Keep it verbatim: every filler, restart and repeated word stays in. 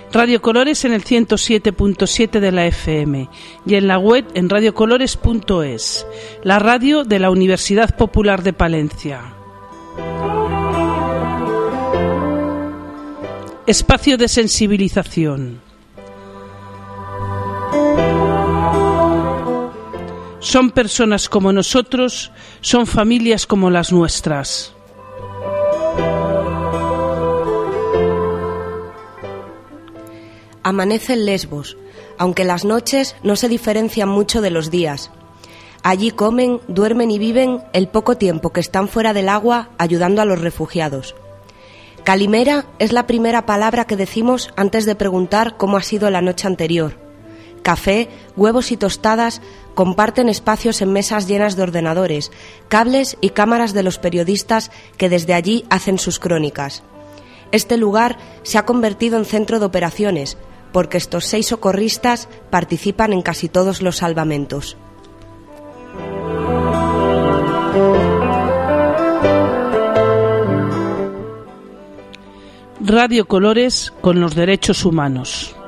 Radio Colores en el ciento siete punto siete de la F M y en la web en radiocolores punto es, la radio de la Universidad Popular de Palencia. Espacio de sensibilización. Son personas como nosotros, son familias como las nuestras. Amanece en Lesbos, aunque las noches no se diferencian mucho de los días. Allí comen, duermen y viven el poco tiempo que están fuera del agua ayudando a los refugiados. Calimera es la primera palabra que decimos antes de preguntar cómo ha sido la noche anterior. Café, huevos y tostadas comparten espacios en mesas llenas de ordenadores, cables y cámaras de los periodistas que desde allí hacen sus crónicas. Este lugar se ha convertido en centro de operaciones, porque estos seis socorristas participan en casi todos los salvamentos. Radio Colores con los derechos humanos.